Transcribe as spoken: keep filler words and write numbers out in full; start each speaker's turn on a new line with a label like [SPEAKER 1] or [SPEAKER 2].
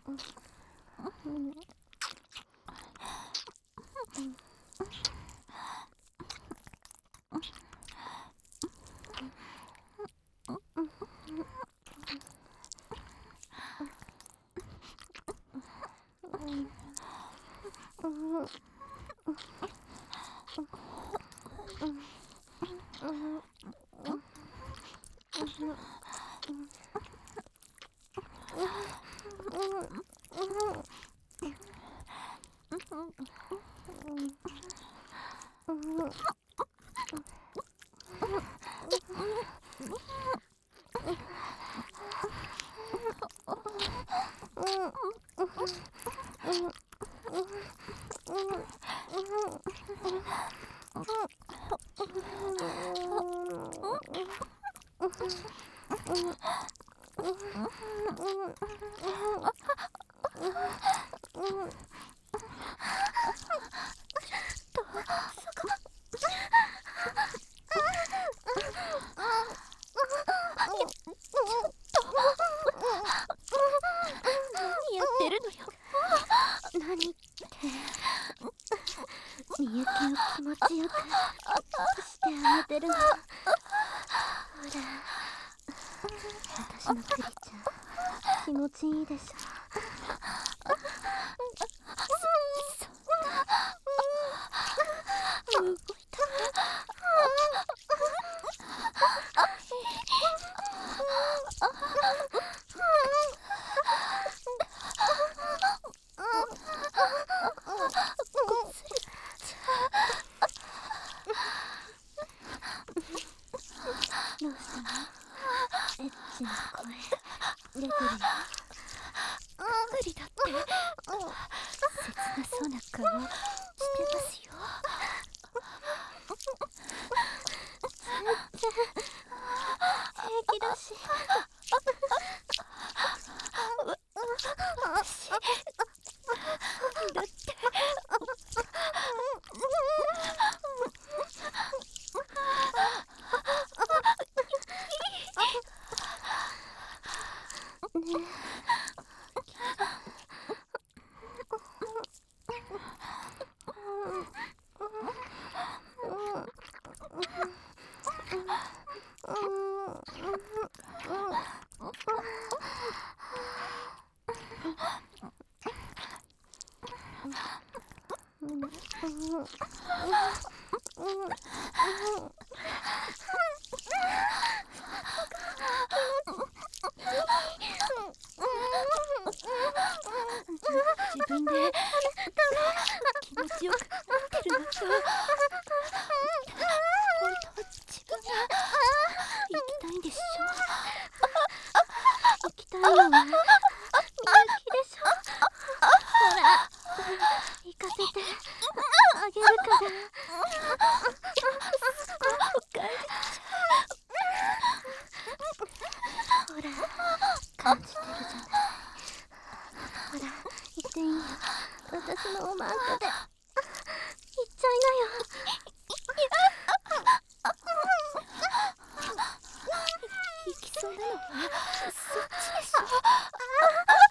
[SPEAKER 1] みゆきを気持ちよくしてあげてるの。ほら、私のクリちゃん気持ちいいでしょ。動いた。どうしたの？エッチな声出てるよ。クリだって切なそうな顔してますよ。全然平気だし。私だって自分で気持ちよくなってるのと、本当は自分が行きたいんでしょ。行きたいのはみゆきでしょ。ほら、行かせてあげるから。おかえりちゃん。ほら、感じてるじゃない。ほら、行っていいよ。私のおまんこで行っちゃいなよ。行きそうなのはそっちでしょ。